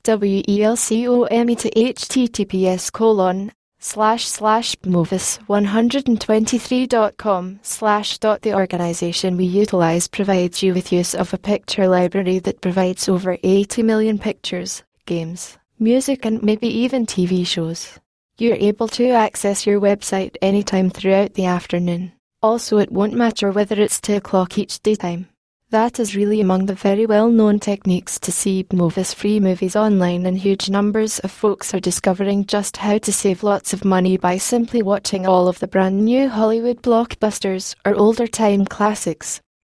WELCOME to https://movis123.com/. The organization we utilize provides you with use of a picture library that provides over 80 million pictures, games, music and maybe even TV shows. You're able to access your website anytime throughout the afternoon. Also, it won't matter whether it's 2 o'clock each daytime. That is really among the very well-known techniques to see Movis free movies online, and huge numbers of folks are discovering just how to save lots of money by simply watching all of the brand new Hollywood blockbusters or older time classics.